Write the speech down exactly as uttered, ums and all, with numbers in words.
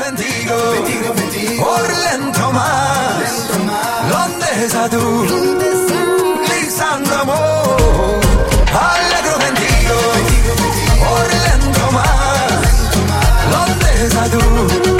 bendigo, por lento más, l'ondesa tu, Lisandro mo, allegro bendigo, por lento más, l'ondesa tu.